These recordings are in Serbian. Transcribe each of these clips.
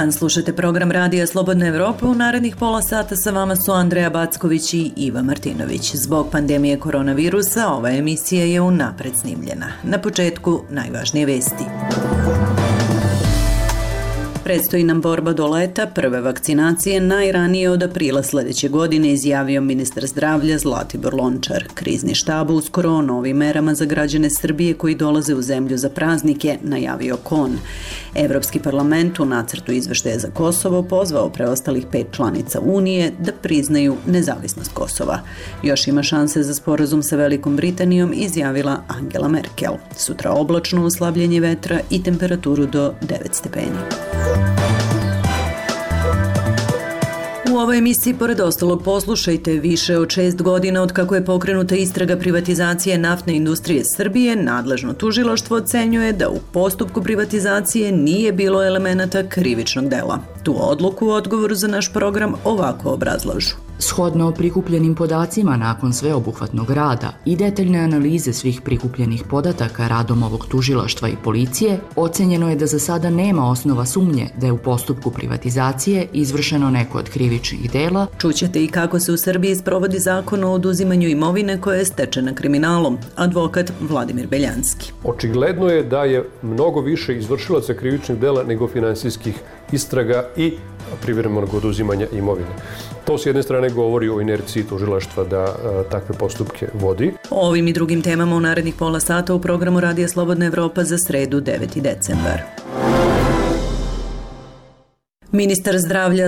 dan, slušate program Radija Slobodna Evropa. U narednih pola sata sa vama su Andreja Backović i Iva Martinović. Zbog pandemije koronavirusa ova emisija je unapred snimljena. Na početku najvažnije vesti. Predstoji nam borba do leta, prve vakcinacije najranije od aprila sledeće godine, izjavio ministar zdravlja Zlatibor Lončar. Krizni štab uskoro o novim merama za građane Srbije koji dolaze u zemlju za praznike najavio KON. Evropski parlament u nacrtu izveštaja za Kosovo pozvao preostalih 5 članica Unije da priznaju nezavisnost Kosova. Još ima šanse za sporazum sa Velikom Britanijom, izjavila Angela Merkel. Sutra oblačno, uslabljenje vetra i temperaturu do 9 stepeni. U ovoj emisiji, pored ostalog, poslušajte, više od 6 godina od kako je pokrenuta istraga privatizacije naftne industrije Srbije, nadležno tužilaštvo ocenjuje da u postupku privatizacije nije bilo elemenata krivičnog dela. Tu odluku u odgovoru za naš program ovako obrazlažu. Shodno prikupljenim podacima nakon sveobuhvatnog rada i detaljne analize svih prikupljenih podataka radom ovog tužilaštva i policije, ocenjeno je da za sada nema osnova sumnje da je u postupku privatizacije izvršeno neko od krivičnih dela. Čućete i kako se u Srbiji sprovodi zakon o oduzimanju imovine koja je stečena kriminalom. Advokat Vladimir Beljanski. Očigledno je da je mnogo više izvršilaca krivičnih dela nego finansijskih istraga i privremenog oduzimanja imovine. To s jedne strane govori o inerciji tužilaštva da takve postupke vodi. O ovim i drugim temama u narednih pola sata u programu Radija Slobodna Evropa za sredu 9. decembar. Ministar zdravlja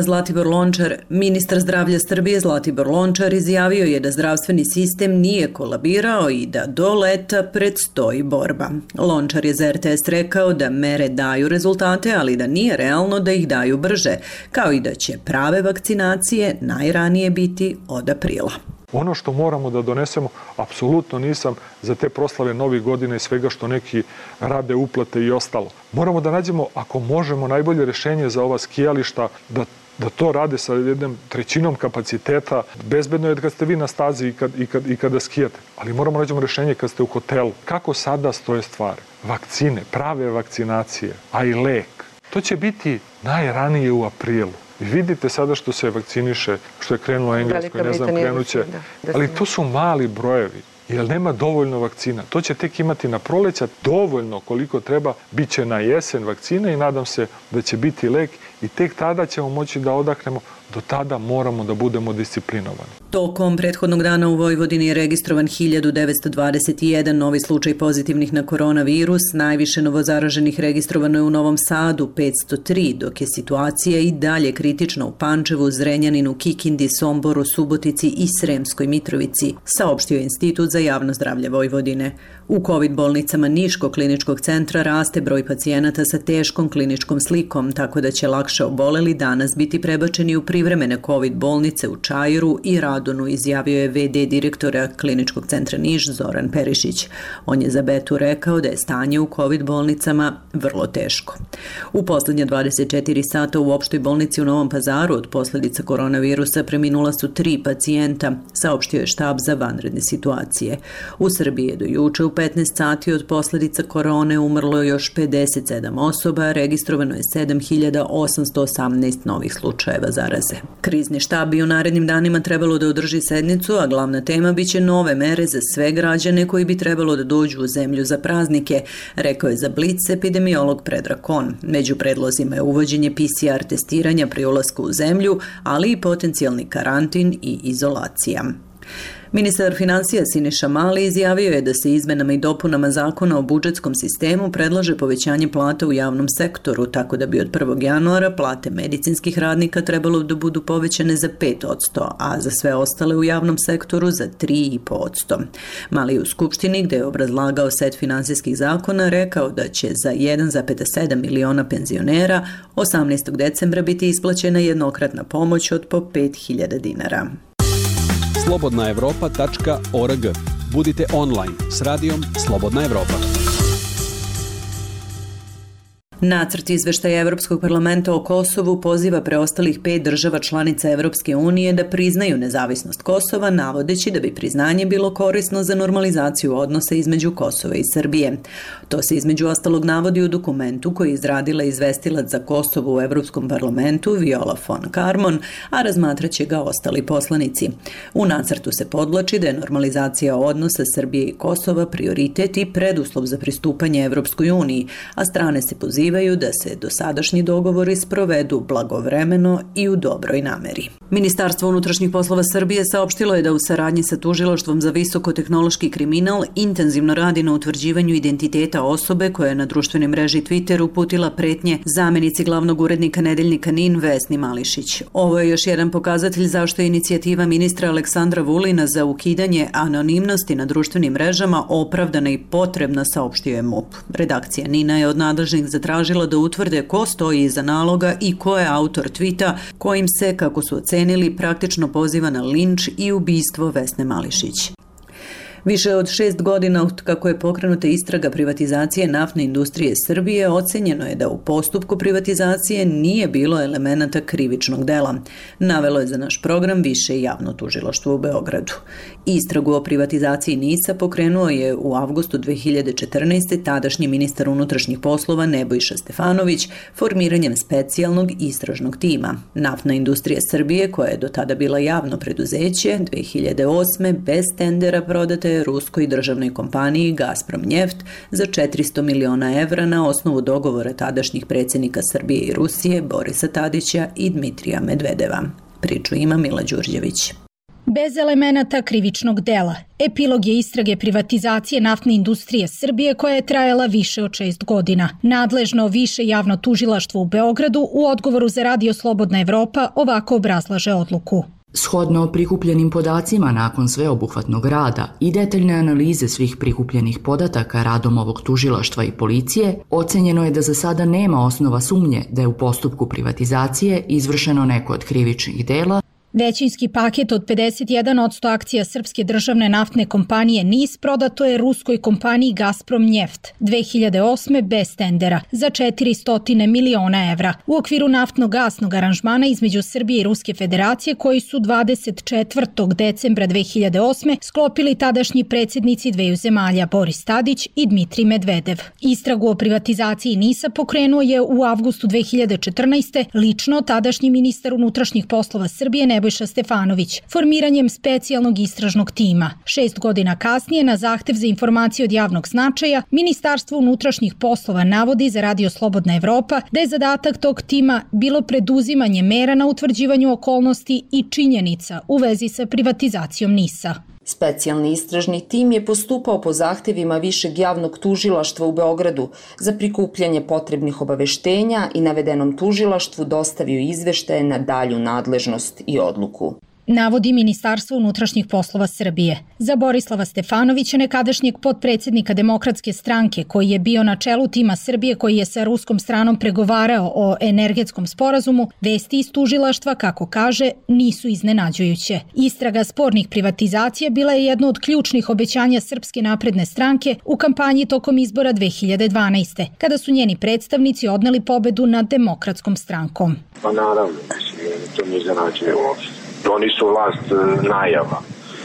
Srbije Zlatibor Lončar izjavio je da zdravstveni sistem nije kolabirao i da do leta predstoji borba. Lončar je za RTS rekao da mere daju rezultate, ali da nije realno da ih daju brže, kao i da će prave vakcinacije najranije biti od aprila. Ono što moramo da donesemo, apsolutno nisam za te proslave novih godina i svega što neki rade uplate i ostalo. Moramo da nađemo, ako možemo, najbolje rešenje za ova skijališta, da to rade sa jednom trećinom kapaciteta. Bezbedno je kad ste vi na stazi i kada skijate, ali moramo nađemo rešenje kad ste u hotelu. Kako sada stoje stvari? Vakcine, prave vakcinacije, a i lek. To će biti najranije u aprilu. I vidite sada što se vakciniše, što je krenulo Engleskoj, ne znam, krenuće. Ali to su mali brojevi, jer nema dovoljno vakcina. To će tek imati na proleća dovoljno koliko treba, bit će na jesen vakcina i nadam se da će biti lek i tek tada ćemo moći da odahnemo. Do tada moramo da budemo disciplinovani. Tokom prethodnog dana u Vojvodini je registrovan 1921 novi slučaj pozitivnih na koronavirus. Najviše novozaraženih registrovano je u Novom Sadu, 503, dok je situacija i dalje kritična u Pančevu, Zrenjaninu, Kikindi, Somboru, Subotici i Sremskoj Mitrovici, saopštio Institut za javno zdravlje Vojvodine. U COVID bolnicama Niškog kliničkog centra raste broj pacijenata sa teškom kliničkom slikom, tako da će lakše oboleli danas biti prebačeni u privremene COVID bolnice u Čajeru i Radonu, izjavio je VD direktora kliničkog centra Niš Zoran Perišić. On je za Betu rekao da je stanje u COVID bolnicama vrlo teško. U poslednje 24 sata u opštoj bolnici u Novom Pazaru od posljedica koronavirusa preminula su 3 pacijenta, saopštio je štab za vanredne situacije. U Srbiji je do juče u 15 sati od posljedica korone umrlo još 57 osoba, registrovano je 7818 novih slučajeva zaraze. Krizni štab bi u narednim danima trebalo da održi sednicu, a glavna tema biće nove mere za sve građane koji bi trebalo da dođu u zemlju za praznike, rekao je za Blic epidemiolog Predrag Kon. Među predlozima je uvođenje PCR testiranja pri ulasku u zemlju, ali i potencijalni karantin i izolacija. Ministar finansija Siniša Mali izjavio je da se izmenama i dopunama zakona o budžetskom sistemu predlaže povećanje plata u javnom sektoru, tako da bi od 1. januara plate medicinskih radnika trebalo da budu povećane za 5%, a za sve ostale u javnom sektoru za 3,5%. Mali u Skupštini, gde je obrazlagao set finansijskih zakona, rekao da će za 1,7 miliona penzionera 18. decembra biti isplaćena jednokratna pomoć od po 5.000 dinara. slobodnaevropa.org. Budite online s radijom Slobodna Evropa. Nacrt izveštaja Evropskog parlamenta o Kosovu poziva preostalih 5 država članica Evropske unije da priznaju nezavisnost Kosova, navodeći da bi priznanje bilo korisno za normalizaciju odnosa između Kosova i Srbije. To se između ostalog navodi u dokumentu koji je izradila izvestilac za Kosovo u Evropskom parlamentu Viola von Kármán, a razmatraće ga ostali poslanici. U nacrtu se podvlači da je normalizacija odnosa Srbije i Kosova prioritet i preduslov za pristupanje Evropskoj uniji, a strane se pozivaju da se dosadašnji dogovori sprovedu blagovremeno i u dobroj nameri. Ministarstvo unutrašnjih poslova Srbije saopštilo je da u saradnji sa Tužilaštvom za visokotehnološki kriminal intenzivno radi na utvrđivanju identiteta osobe koja je na društvenoj mreži Twitter uputila pretnje zamenici glavnog urednika nedeljnika NIN Vesni Mališić. Ovo je još jedan pokazatelj zašto je inicijativa ministra Aleksandra Vulina za ukidanje anonimnosti na društvenim mrežama opravdana i potrebna, saopštio je MUP. Redakcija NIN-a je od nadležnih zatražila da utvrde ko stoji iza naloga i ko je autor tvita kojim se, kako su ocenili, praktično poziva na linč i ubistvo Vesne Mališić. Više od 6 godina od kako je pokrenuta istraga privatizacije naftne industrije Srbije, ocenjeno je da u postupku privatizacije nije bilo elemenata krivičnog dela. Navelo je za naš program Više javno tužilaštvo u Beogradu. Istragu o privatizaciji NIS-a pokrenuo je u avgustu 2014. tadašnji ministar unutrašnjih poslova Nebojša Stefanović formiranjem specijalnog istražnog tima. Naftna industrija Srbije, koja je do tada bila javno preduzeće, 2008. bez tendera prodate ruskoj državnoj kompaniji Gazprom Neft za 400 miliona evra na osnovu dogovora tadašnjih predsjednika Srbije i Rusije Borisa Tadića i Dmitrija Medvedeva. Priču ima Mila Đurđević. Bez elemenata krivičnog dela. Epilog je istrage privatizacije naftne industrije Srbije koja je trajala više od 6 godina. Nadležno Više javno tužilaštvo u Beogradu u odgovoru za Radio Slobodna Evropa ovako obrazlaže odluku. Shodno prikupljenim podacima nakon sveobuhvatnog rada i detaljne analize svih prikupljenih podataka radom ovog tužilaštva i policije, ocenjeno je da za sada nema osnova sumnje da je u postupku privatizacije izvršeno neko od krivičnih dela. Većinski paket od 51% akcija srpske državne naftne kompanije NIS prodato je ruskoj kompaniji Gazprom Neft 2008. bez tendera za 400 miliona evra u okviru naftno-gasnog aranžmana između Srbije i Ruske federacije koji su 24. decembra 2008. sklopili tadašnji predsjednici dveju zemalja Boris Tadić i Dmitrij Medvedev. Istragu o privatizaciji NIS-a pokrenuo je u avgustu 2014. lično tadašnji ministar unutrašnjih poslova Srbije Nebojša Stefanović, formiranjem specijalnog istražnog tima. 6 godina kasnije, na zahtev za informacije od javnog značaja, Ministarstvo unutrašnjih poslova navodi za Radio Slobodna Evropa da je zadatak tog tima bilo preduzimanje mera na utvrđivanju okolnosti i činjenica u vezi sa privatizacijom NIS-a. Specijalni istražni tim je postupao po zahtevima Višeg javnog tužilaštva u Beogradu za prikupljanje potrebnih obaveštenja i navedenom tužilaštvu dostavio izveštaje na dalju nadležnost i odluku. Navodi Ministarstvo unutrašnjih poslova Srbije. Za Borislava Stefanovića, nekadašnjeg potpredsjednika Demokratske stranke, koji je bio na čelu tima Srbije koji je sa ruskom stranom pregovarao o energetskom sporazumu, vesti iz tužilaštva, kako kaže, nisu iznenađujuće. Istraga spornih privatizacija bila je jedno od ključnih obećanja Srpske napredne stranke u kampanji tokom izbora 2012. kada su njeni predstavnici odneli pobedu nad Demokratskom strankom. Pa naravno, to ne iznenađuje uopšte. Oni su vlast najava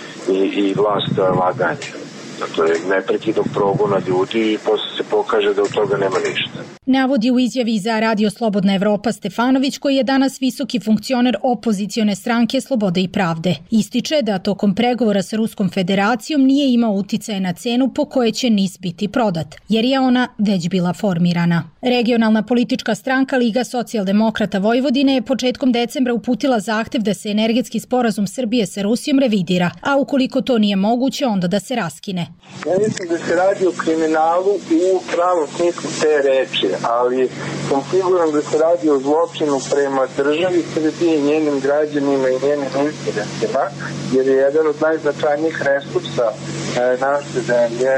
i vlast laganja. Dakle, neprekidnog progona ljudi i posle se pokaže da od toga nema ništa. Navodi u izjavi za Radio Slobodna Evropa Stefanović, koji je danas visoki funkcioner opozicione stranke Slobode i pravde. Ističe da tokom pregovora sa Ruskom federacijom nije imao uticaje na cenu po kojoj će NIS biti prodat, jer je ona već bila formirana. Regionalna politička stranka Liga socijaldemokrata Vojvodine je početkom decembra uputila zahtev da se energetski sporazum Srbije sa Rusijom revidira, a ukoliko to nije moguće, onda da se raskine. Ja mislim da se radi o kriminalu u pravom smislu te reči, ali sam siguran da se radi o zločinu prema državi Srbije, njenim građanima i njenim interesima, jer je jedan od najznačajnijih resursa naše zemlje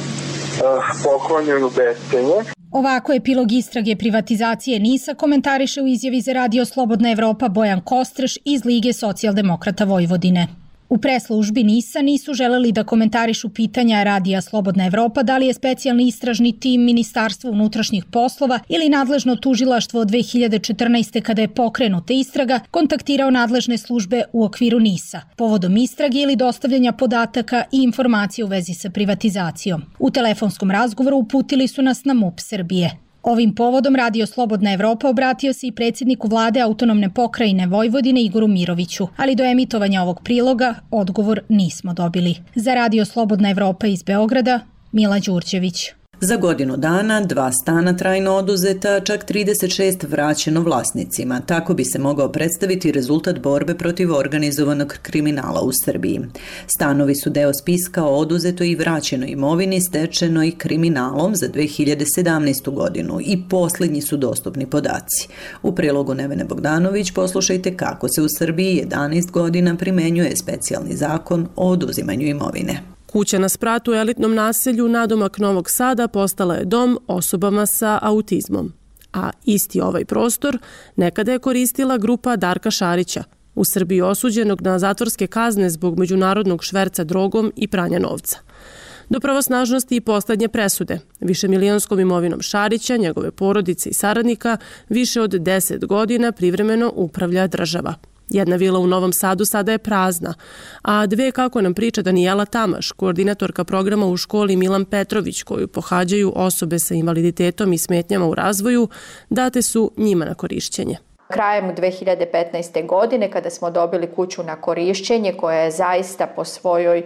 poklonjen u bescenje. Ovako epilog istrage privatizacije NIS-a komentariše u izjavi za Radio Slobodna Evropa Bojan Kostreš iz Lige socijaldemokrata Vojvodine. U preslužbi NIS-a nisu želeli da komentarišu pitanja Radija Slobodna Evropa da li je specijalni istražni tim Ministarstva unutrašnjih poslova ili nadležno tužilaštvo od 2014. kada je pokrenuta istraga kontaktirao nadležne službe u okviru NIS-a, povodom istrage ili dostavljanja podataka i informacija u vezi sa privatizacijom. U telefonskom razgovoru uputili su nas na MUP Srbije. Ovim povodom Radio Slobodna Evropa obratio se i predsjedniku vlade autonomne pokrajine Vojvodine Igoru Miroviću, ali do emitovanja ovog priloga odgovor nismo dobili. Za Radio Slobodna Evropa iz Beograda, Mila Đurđević. Za godinu dana 2 stana trajno oduzeta, čak 36 vraćeno vlasnicima. Tako bi se mogao predstaviti rezultat borbe protiv organizovanog kriminala u Srbiji. Stanovi su deo spiska o oduzetoj i vraćenoj imovini stečenoj kriminalom za 2017. godinu i posljednji su dostupni podaci. U prilogu Nevene Bogdanović poslušajte kako se u Srbiji 11 godina primenjuje specijalni zakon o oduzimanju imovine. Kuća na spratu u elitnom naselju nadomak Novog Sada postala je dom osobama sa autizmom. A isti ovaj prostor nekada je koristila grupa Darka Šarića, u Srbiji osuđenog na zatvorske kazne zbog međunarodnog šverca drogom i pranja novca. Do pravosnažnosti i poslednje presude, višemilijonskom imovinom Šarića, njegove porodice i saradnika, više od 10 godina privremeno upravlja država. Jedna vila u Novom Sadu sada je prazna, a 2, kako nam priča Danijela Tamaš, koordinatorka programa u školi Milan Petrović, koju pohađaju osobe sa invaliditetom i smetnjama u razvoju, date su njima na korišćenje. Krajem 2015. godine, kada smo dobili kuću na korišćenje koja je zaista po svojoj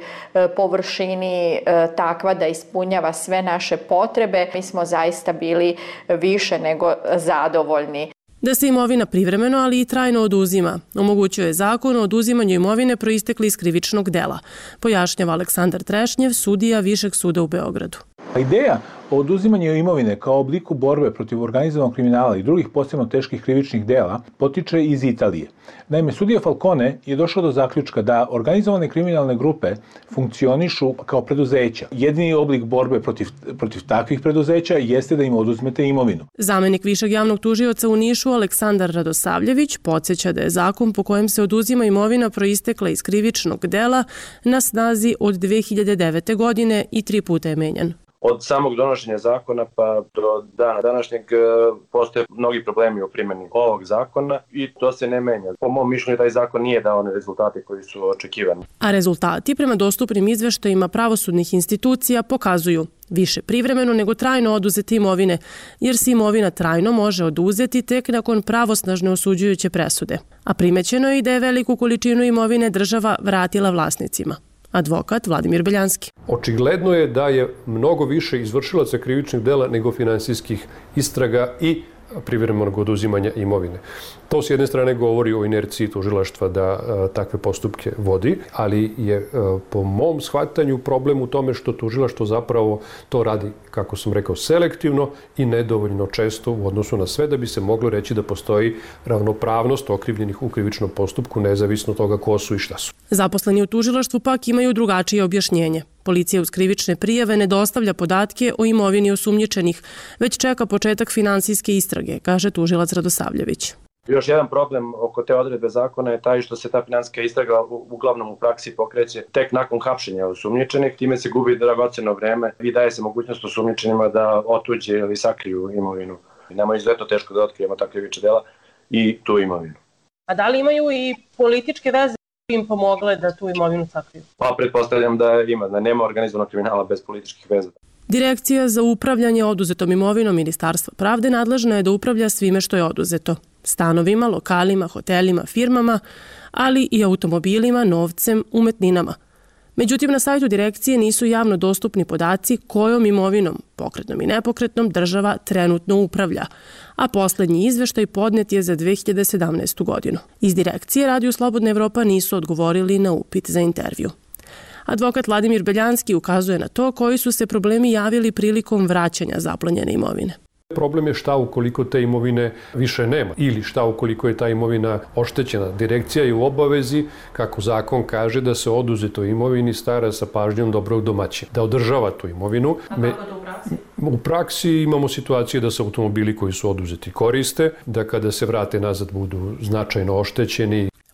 površini takva da ispunjava sve naše potrebe, mi smo zaista bili više nego zadovoljni. Da se imovina privremeno, ali i trajno oduzima, omogućuje zakon o oduzimanju imovine proistekli iz krivičnog dela, pojašnjava Aleksandar Trešnjev, sudija Višeg suda u Beogradu. Ideja o oduzimanju imovine kao obliku borbe protiv organizovanog kriminala i drugih posebno teških krivičnih dela potiče iz Italije. Naime, sudija Falcone je došao do zaključka da organizovane kriminalne grupe funkcionišu kao preduzeća. Jedini oblik borbe protiv takvih preduzeća jeste da im oduzmete imovinu. Zamenik višeg javnog tužioca u Nišu Aleksandar Radosavljević podsjeća da je zakon po kojem se oduzima imovina proistekla iz krivičnog dela na snazi od 2009. godine i 3 puta je menjan. Od samog donošenja zakona pa do dana današnjeg postoje mnogi problemi u primjeni ovog zakona i to se ne menja. Po mom mišljenju taj zakon nije dao one rezultate koji su očekivani. A rezultati prema dostupnim izveštajima pravosudnih institucija pokazuju više privremeno nego trajno oduzete imovine, jer se imovina trajno može oduzeti tek nakon pravosnažne osuđujuće presude. A primećeno je i da je veliku količinu imovine država vratila vlasnicima. Advokat Vladimir Beljanski. Očigledno je da je mnogo više izvršilaca krivičnih dela nego finansijskih istraga i privremenog oduzimanja imovine. To s jedne strane govori o inerciji tužilaštva da takve postupke vodi, ali je po mom shvatanju problem u tome što tužilaštvo zapravo to radi, kako sam rekao, selektivno i nedovoljno često u odnosu na sve da bi se moglo reći da postoji ravnopravnost okrivljenih u krivičnom postupku, nezavisno od toga ko su i šta su. Zaposleni u tužilaštvu pak imaju drugačije objašnjenje. Policija uz krivične prijave ne dostavlja podatke o imovini osumnjičenih, već čeka početak finansijske istrage, kaže tužilac Radosavljević. Još jedan problem oko te odredbe zakona je taj što se ta finansijska istraga uglavnom u praksi pokreće tek nakon hapšenja osumnjičenih, time se gubi dragoceno vreme i daje se mogućnost osumnjičenima da otuđe ili sakriju imovinu. Nama je izuzetno teško da otkrijemo takve krivična dela i tu imovinu. A da li imaju i političke veze im pomogle da tu imovinu sakriju? Pa pretpostavljam da ima, da nema organizovanog kriminala bez političkih veza. Direkcija za upravljanje oduzetom imovinom Ministarstva pravde nadležna je da upravlja svime što je oduzeto. Stanovima, lokalima, hotelima, firmama, ali i automobilima, novcem, umetninama. Međutim, na sajtu direkcije nisu javno dostupni podaci kojom imovinom, pokretnom i nepokretnom, država trenutno upravlja, a poslednji izveštaj podnet je za 2017. godinu. Iz direkcije Radio Slobodna Evropa nisu odgovorili na upit za intervju. Advokat Vladimir Beljanski ukazuje na to koji su se problemi javili prilikom vraćanja zaplenjene imovine. Problem je šta ukoliko te imovine više nema ili šta ukoliko je ta imovina oštećena. Direkcija je u obavezi, kako zakon kaže, da se oduzeto imovini stara sa pažnjom dobrog domaćina, da održava tu imovinu. A kako to u praksi? U praksi imamo situacije da se automobili koji su oduzeti koriste, da kada se vrate nazad budu značajno oštećeni.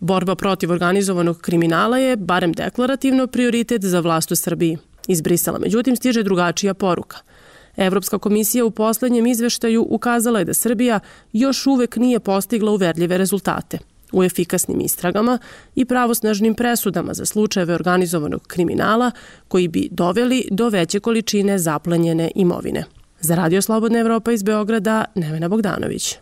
Borba protiv organizovanog kriminala je, barem deklarativno, prioritet za vlast u Srbiji. Iz Brisela, međutim, stiže drugačija poruka. Evropska komisija u poslednjem izveštaju ukazala je da Srbija još uvek nije postigla uverljive rezultate u efikasnim istragama i pravosnažnim presudama za slučajeve organizovanog kriminala koji bi doveli do veće količine zaplenjene imovine. Za Radio Slobodna Evropa iz Beograda, Nevena Bogdanović.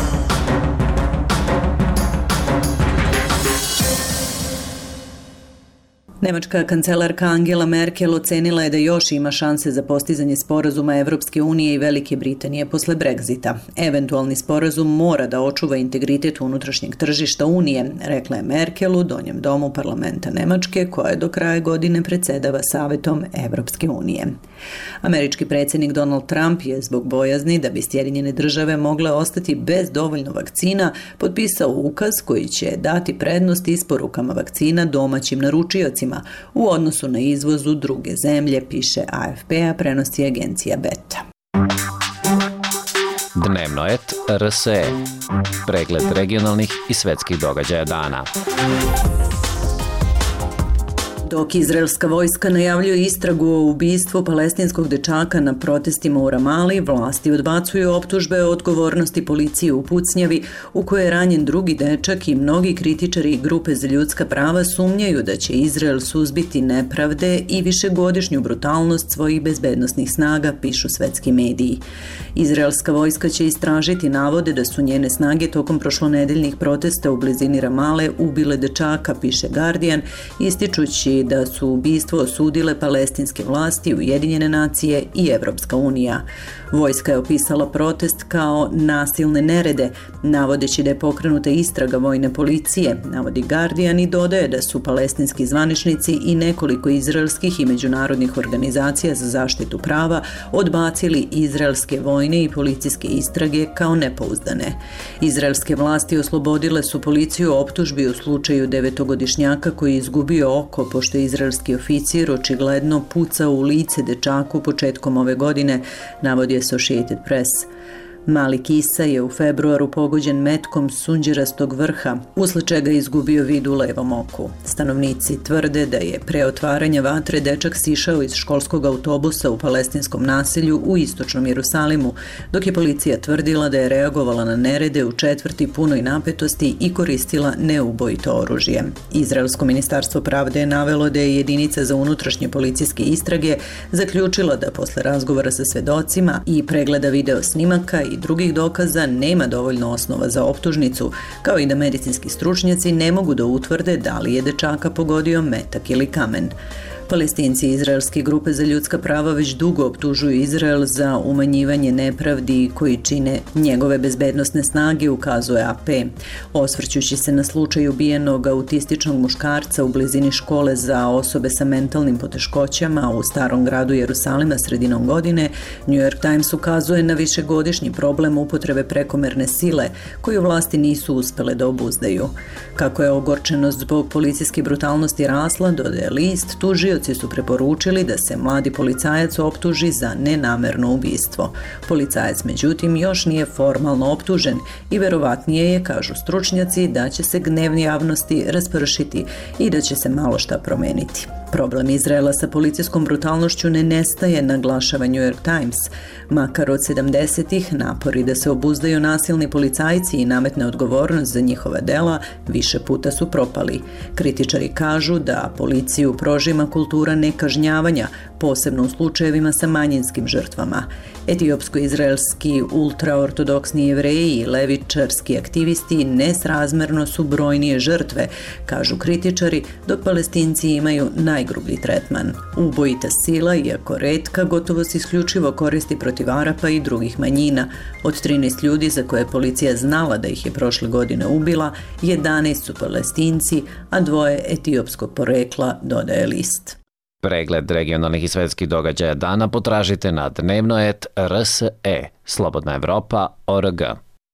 Nemačka kancelarka Angela Merkel ocenila je da još ima šanse za postizanje sporazuma Evropske unije i Velike Britanije posle Brexita. Eventualni sporazum mora da očuva integritet unutrašnjeg tržišta Unije, rekla je Merkel u Donjem domu parlamenta Nemačke, koja do kraja godine predsedava Savetom Evropske unije. Američki predsjednik Donald Trump je zbog bojazni da bi Sjedinjene države mogle ostati bez dovoljno vakcina potpisao ukaz koji će dati prednost isporukama vakcina domaćim naručiocima u odnosu na izvoz u druge zemlje, piše AFP-a, prenosi agencija Beta. Dnevno et RSE. Pregled regionalnih i svetskih događaja dana. Dok izraelska vojska najavljuje istragu o ubistvu palestinskog dečaka na protestima u Ramali, vlasti odbacuju optužbe o odgovornosti policije u pucnjavi u kojoj je ranjen drugi dečak i mnogi kritičari i grupe za ljudska prava sumnjaju da će Izrael suzbiti nepravde i višegodišnju brutalnost svojih bezbednosnih snaga, pišu svetski mediji. Izraelska vojska će istražiti navode da su njene snage tokom prošlonedeljnih protesta u blizini Ramale ubile dečaka, piše Guardian, ističući da su ubistvo osudile palestinske vlasti, Ujedinjene nacije i Evropska unija. Vojska je opisala protest kao nasilne nerede, navodeći da je pokrenuta istraga vojne policije, navodi Guardian, i dodaje da su palestinski zvaničnici i nekoliko izraelskih i međunarodnih organizacija za zaštitu prava odbacili izraelske vojne i policijske istrage kao nepouzdane. Izraelske vlasti oslobodile su policiju optužbi u slučaju 9-godišnjaka koji je izgubio oko pošto je izraelski oficir očigledno pucao u lice dečaku početkom ove godine, navodi Associated Press. Malik Isa je u februaru pogođen metkom sunđerastog vrha, usled čega je izgubio vid u levom oku. Stanovnici tvrde da je pre otvaranja vatre dečak sišao iz školskog autobusa u palestinskom naselju u istočnom Jerusalimu, dok je policija tvrdila da je reagovala na nerede u četvrti punoj napetosti i koristila neubojito oružje. Izraelsko ministarstvo pravde je navelo da je jedinica za unutrašnje policijske istrage zaključila da posle razgovora sa svedocima i pregleda video snimaka i drugih dokaza nema dovoljno osnova za optužnicu, kao i da medicinski stručnjaci ne mogu da utvrde da li je dečaka pogodio metak ili kamen. Palestinci i izraelske grupe za ljudska prava već dugo optužuju Izrael za umanjivanje nepravdi koji čine njegove bezbednosne snage, ukazuje AP. Osvrćući se na slučaj ubijenog autističnog muškarca u blizini škole za osobe sa mentalnim poteškoćama u starom gradu Jerusalima sredinom godine, New York Times ukazuje na višegodišnji problem upotrebe prekomerne sile koju vlasti nisu uspele da obuzdaju. Kako je ogorčenost zbog policijske brutalnosti rasla, dodaje list, tužioci su preporučili da se mladi policajac optuži za nenamerno ubistvo. Policajac, međutim, još nije formalno optužen i verovatnije je, kažu stručnjaci, da će se gnev javnosti raspršiti i da će se malo šta promeniti. Problem Izraela sa policijskom brutalnošću ne nestaje, naglašava New York Times. Makar od 70-ih napori da se obuzdaju nasilni policajci i nametne odgovornost za njihova dela više puta su propali. Kritičari kažu da policiju prožima kultura nekažnjavanja, posebno u slučajevima sa manjinskim žrtvama. Etiopsko-izraelski ultraortodoksni Jevreji i levičarski aktivisti nesrazmerno su brojnije žrtve, kažu kritičari, dok Palestinci imaju najgrublji tretman. Ubojita sila, iako retka, gotovo se isključivo koristi protiv Arapa i drugih manjina. Od 13 ljudi za koje je policija znala da ih je prošle godine ubila, 11 su Palestinci, a 2 etiopskog porekla, dodaje list. Pregled regionalnih i svetskih događaja dana potražite na dnevno.rs.e, Slobodna Evropa.org.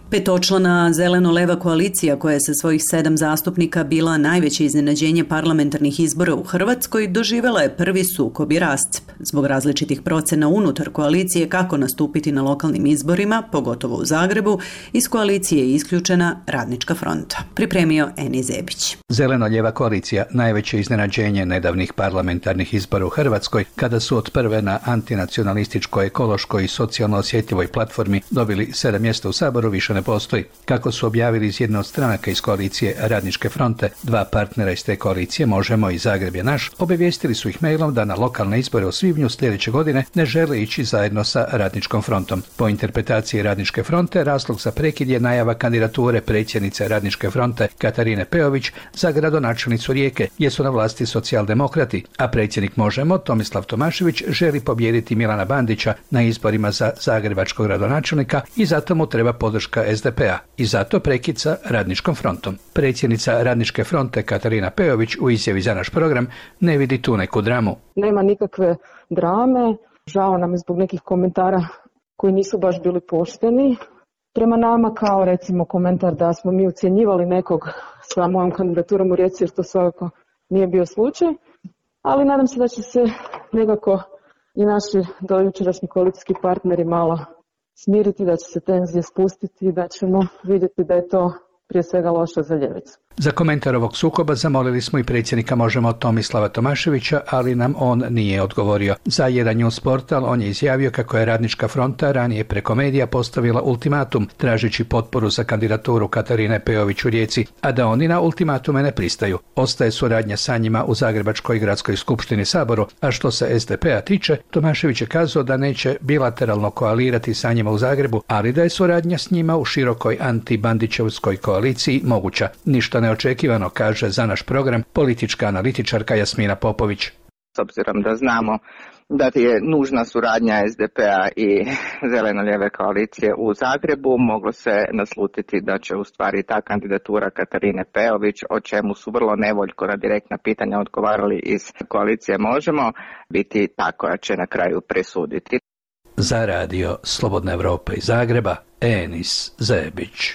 Petočlana zeleno-leva koalicija koja je sa svojih 7 zastupnika bila najveće iznenađenje parlamentarnih izbora u Hrvatskoj doživjela je prvi sukob i rascep. Zbog različitih procena unutar koalicije kako nastupiti na lokalnim izborima, pogotovo u Zagrebu, iz koalicije je isključena Radnička fronta. Pripremio Eni Zebić. Zeleno-ljeva koalicija najveće iznenađenje nedavnih parlamentarnih izbora u Hrvatskoj, kada su od prve na antinacionalističkoj, ekološkoj i socijalno osjetljivoj platformi dobili 7 mjesta u Saboru, više ne postoji. Kako su objavili iz jedne od stranaka iz koalicije Radničke fronte, 2 partnera iz te koalicije, Možemo i Zagreb je naš, obavijestili su ih mailom da na lokalne izbore u svibnju sljedeće godine ne žele ići zajedno sa Radničkom frontom. Po interpretaciji Radničke fronte, razlog za prekid je najava kandidature predsjednice Radničke fronte Katarine Peović za gradonačelnicu Rijeke, gdje su na vlasti socijaldemokrati, a predsjednik Možemo, Tomislav Tomašević, želi pobijediti Milana Bandića na izborima za zagrebačkog gradonačelnika i zato mu treba podrška SDP-a i zato prekid sa Radničkom frontom. Predsjednica Radničke fronte Katarina Peović u izjavi za naš program ne vidi tu neku dramu. Nema nikakve drame, žao nam je zbog nekih komentara koji nisu baš bili pošteni prema nama, kao recimo komentar da smo mi ucjenjivali nekog sa mojom kandidaturom u Rijeci, jer to svakako nije bio slučaj, ali nadam se da će se nekako i naši dojučerašnji koalicijski partneri malo smiriti, da će se tenzije spustiti i da ćemo vidjeti da je to prije svega loše za ljevicu. Za komentar ovog sukoba zamolili smo i predsjednika Možemo Tomislava Tomaševića, ali nam on nije odgovorio. Za jedan news portal on je izjavio kako je Radnička fronta ranije preko medija postavila ultimatum tražeći potporu za kandidaturu Katarine Peović u Rijeci, a da oni na ultimatume ne pristaju. Ostaje suradnja sa njima u Zagrebačkoj gradskoj skupštini Saboru, a što se SDP-a tiče, Tomašević je kazao da neće bilateralno koalirati sa njima u Zagrebu, ali da je suradnja s njima u širokoj anti-Bandićevskoj koaliciji moguća. Ništa neočekivano, kaže za naš program politička analitičarka Jasmina Popović. S obzirom da znamo da je nužna suradnja SDP-a i zeleno-lijeve koalicije u Zagrebu, moglo se naslutiti da će u stvari ta kandidatura Katarine Peović, o čemu su vrlo nevoljko na direktna pitanja odgovarali iz koalicije Možemo, biti ta koja će na kraju presuditi. Za radio Slobodna Evropa iz Zagreba, Enis Zebić.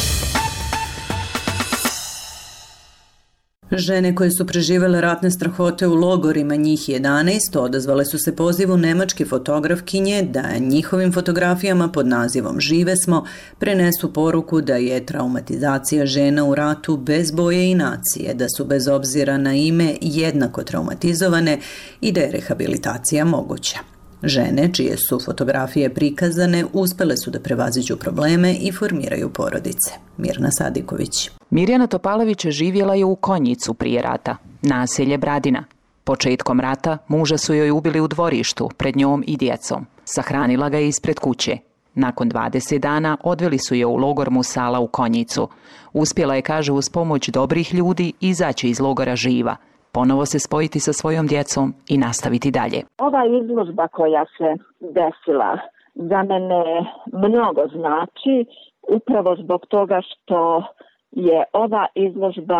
Žene koje su preživjele ratne strahote u logorima, njih 11, odazvale su se pozivu nemačke fotografkinje da njihovim fotografijama pod nazivom Žive smo prenesu poruku da je traumatizacija žena u ratu bez boje i nacije, da su bez obzira na ime jednako traumatizovane i da je rehabilitacija moguća. Žene, čije su fotografije prikazane, uspjele su da prevaziđu probleme i formiraju porodice. Mirna Sadiković. Mirjana Topalović živjela je u Konjicu prije rata, naselje Bradina. Početkom rata muža su joj ubili u dvorištu, pred njom i djecom. Sahranila ga je ispred kuće. Nakon 20 dana odveli su je u logor Musala u Konjicu. Uspjela je, kaže, uz pomoć dobrih ljudi izaći iz logora živa, ponovo se spojiti sa svojom djecom i nastaviti dalje. Ova izložba koja se desila za mene mnogo znači, upravo zbog toga što je ova izložba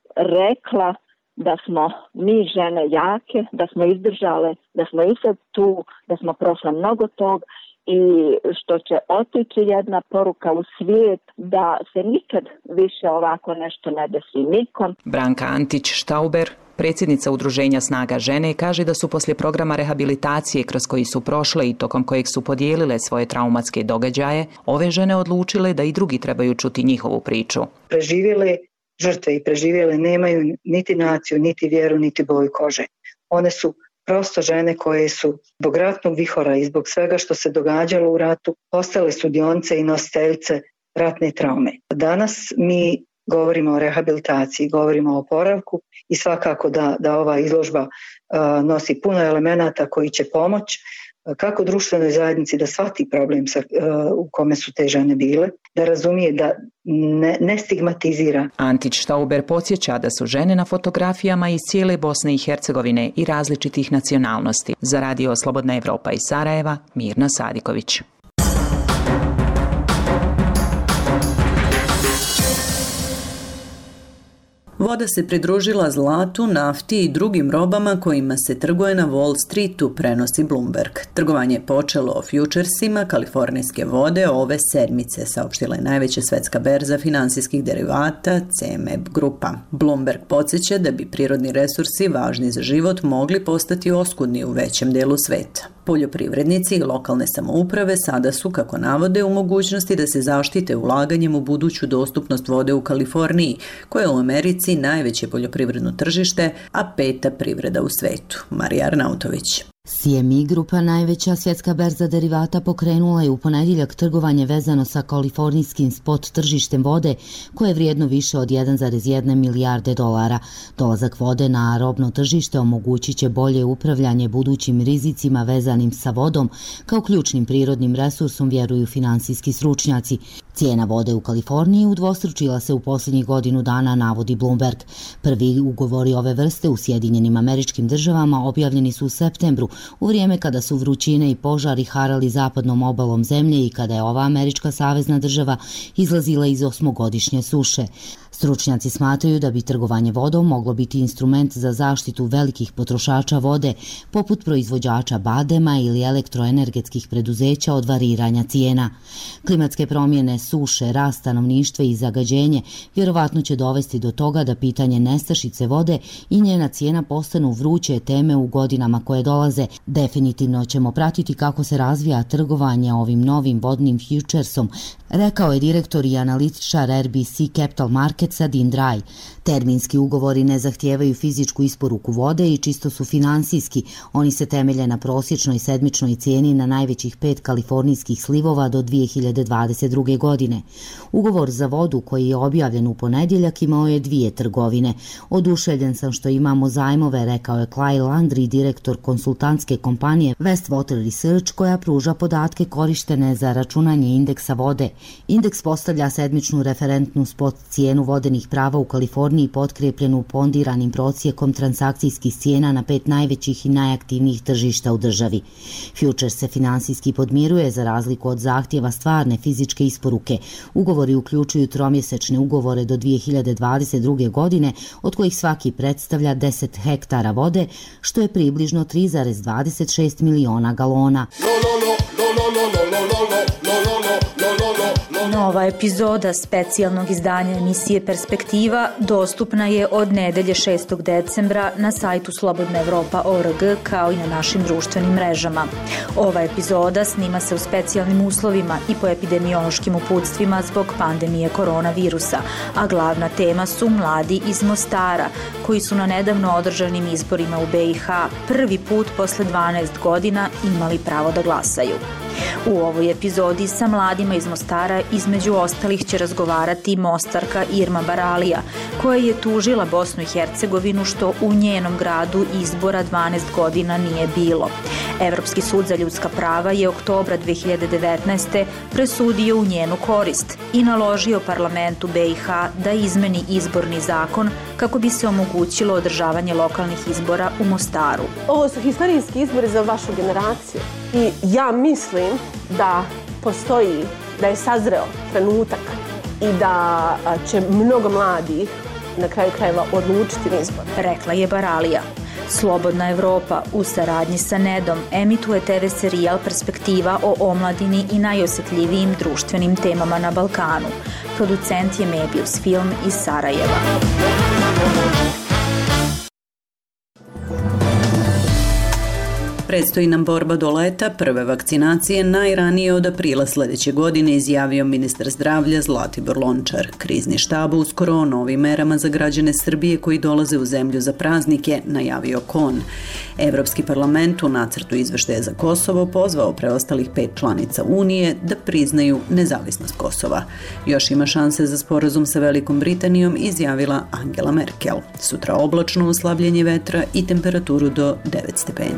rekla da smo mi žene jake, da smo izdržale, da smo i sad tu, da smo prošle mnogo tog i što će otići jedna poruka u svijet da se nikad više ovako nešto ne desi nikom. Branka Antić-Štauber, predsjednica Udruženja Snaga žene, kaže da su poslije programa rehabilitacije kroz koji su prošle i tokom kojeg su podijelile svoje traumatske događaje, ove žene odlučile da i drugi trebaju čuti njihovu priču. Preživjele žrtve i preživjele nemaju niti naciju, niti vjeru, niti boju kože. One su prosto žene koje su zbog ratnog vihora i zbog svega što se događalo u ratu postale sudionce i nositeljice ratne traume. Danas mi govorimo o rehabilitaciji, govorimo o oporavku i svakako da ova izložba nosi puno elemenata koji će pomoći kako društvenoj zajednici da shvati problem u kome su te žene bile, da razumije, da ne stigmatizira. Antić-Štauber podsjeća da su žene na fotografijama iz cijele Bosne i Hercegovine i različitih nacionalnosti. Za radio Slobodna Evropa iz Sarajeva, Mirna Sadiković. Voda se pridružila zlatu, nafti i drugim robama kojima se trguje na Wall Streetu, prenosi Bloomberg. Trgovanje je počelo o futuresima kalifornijske vode ove sedmice, saopštila je najveća svetska berza finansijskih derivata CME grupa. Bloomberg podsjeća da bi prirodni resursi važni za život mogli postati oskudni u većem delu sveta. Poljoprivrednici i lokalne samouprave sada su, kako navode, u mogućnosti da se zaštite ulaganjem u buduću dostupnost vode u Kaliforniji, koja je u Americi najveće poljoprivredno tržište, a 5. privreda u svetu. Marija Arnautović. CME grupa, najveća svjetska berza derivata, pokrenula je u ponedjeljak trgovanje vezano sa kalifornijskim spot tržištem vode, koje je vrijedno više od 1,1 milijarde dolara. Dolazak vode na robno tržište omogućit će bolje upravljanje budućim rizicima vezanim sa vodom, kao ključnim prirodnim resursom, vjeruju finansijski stručnjaci. Cijena vode u Kaliforniji udvostručila se u posljednjih godinu dana, navodi Bloomberg. Prvi ugovori ove vrste u Sjedinjenim Američkim Državama objavljeni su u septembru, u vrijeme kada su vrućine i požari harali zapadnom obalom zemlje i kada je ova američka savezna država izlazila iz 8-godišnje suše. Stručnjaci smatraju da bi trgovanje vodom moglo biti instrument za zaštitu velikih potrošača vode, poput proizvođača badema ili elektroenergetskih preduzeća od variranja cijena. Klimatske promjene, suše, rast stanovništva i zagađenje vjerovatno će dovesti do toga da pitanje nestašice vode i njena cijena postanu vruće teme u godinama koje dolaze. Definitivno ćemo pratiti kako se razvija trgovanje ovim novim vodnim futuresom, rekao je direktor i analitičar RBC Capital Marketsa Dean Dry. Terminski ugovori ne zahtijevaju fizičku isporuku vode i čisto su finansijski. Oni se temelje na prosječnoj sedmičnoj cijeni na najvećih 5 kalifornijskih slivova do 2022. godine. Ugovor za vodu koji je objavljen u ponedjeljak imao je 2 trgovine. Oduševljen sam što imamo zajmove, rekao je Clay Landry, direktor konsultantske kompanije Westwater Research, koja pruža podatke korištene za računanje indeksa vode. Indeks postavlja sedmičnu referentnu spot cijenu vodenih prava u Kaliforniji potkrepljenu pondiranim prosjekom transakcijskih cijena na 5 najvećih i najaktivnijih tržišta u državi. Futures se finansijski podmiruje za razliku od zahtjeva stvarne fizičke isporuke. Ugovori uključuju tromjesečne ugovore do 2022. godine, od kojih svaki predstavlja 10 hektara vode, što je približno 3,26 miliona galona. Nova epizoda specijalnog izdanja emisije Perspektiva dostupna je od nedelje 6. decembra na sajtu slobodnaevropa.org, kao i na našim društvenim mrežama. Ova epizoda snima se u specijalnim uslovima i po epidemiološkim uputstvima zbog pandemije koronavirusa, a glavna tema su mladi iz Mostara, koji su na nedavno održanim izborima u BiH prvi put posle 12 godina imali pravo da glasaju. U ovoj epizodi sa mladima iz Mostara između ostalih će razgovarati Mostarka Irma Baralija, koja je tužila Bosnu i Hercegovinu što u njenom gradu izbora 12 godina nije bilo. Evropski sud za ljudska prava je oktobra 2019. presudio u njenu korist i naložio parlamentu BiH da izmeni izborni zakon kako bi se omogućilo održavanje lokalnih izbora u Mostaru. Ovo su historijski izbori za vašu generaciju i ja mislim da postoji, da je sazreo trenutak i da će mnogo mladih na kraju krajeva odlučiti na izbor. Rekla je Baralija. Slobodna Evropa u saradnji sa Nedom emituje TV serijal Perspektiva o omladini i najosjetljivijim društvenim temama na Balkanu. Producent je Mebius Film iz Sarajeva. Predstoji nam borba do leta, prve vakcinacije najranije od aprila sljedeće godine, izjavio ministar zdravlja Zlatibor Lončar. Krizni štab uskoro o novim merama za građane Srbije koji dolaze u zemlju za praznike najavio KON. Evropski parlament u nacrtu izveštaja za Kosovo pozvao preostalih 5 članica Unije da priznaju nezavisnost Kosova. Još ima šanse za sporazum sa Velikom Britanijom, izjavila Angela Merkel. Sutra oblačno, slabljenje vetra i temperaturu do 9 stepeni.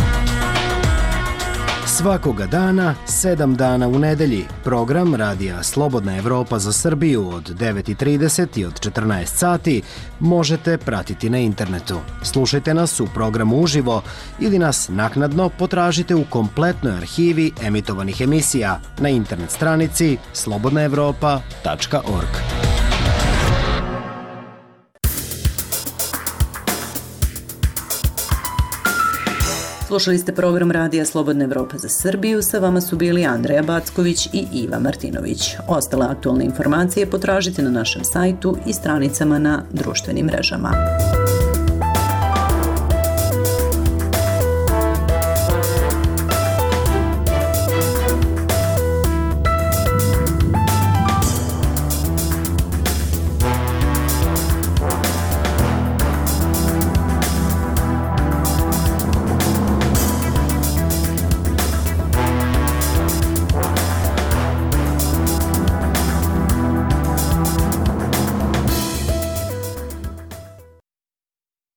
Svakoga dana, 7 dana u nedelji, program radija Slobodna Evropa za Srbiju od 9:30 i od 14 sati možete pratiti na internetu. Slušajte nas u programu uživo ili nas naknadno potražite u kompletnoj arhivi emitovanih emisija na internet stranici slobodnaevropa.org. Slušali ste program Radija Slobodna Evropa za Srbiju, sa vama su bili Andreja Backović i Iva Martinović. Ostale aktualne informacije potražite na našem sajtu i stranicama na društvenim mrežama.